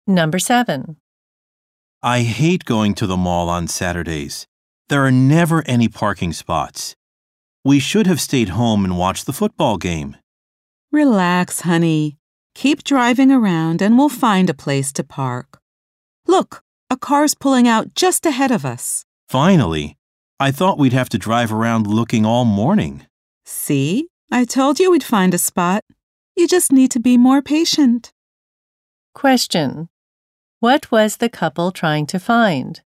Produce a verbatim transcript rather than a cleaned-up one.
Number seven. I hate going to the mall on Saturdays. There are never any parking spots. We should have stayed home and watched the football game. Relax, honey. Keep driving around and we'll find a place to park. Look, a car's pulling out just ahead of us. Finally, I thought we'd have to drive around looking all morning. See? I told you we'd find a spot. You just need to be more patient. Question. What was the couple trying to find?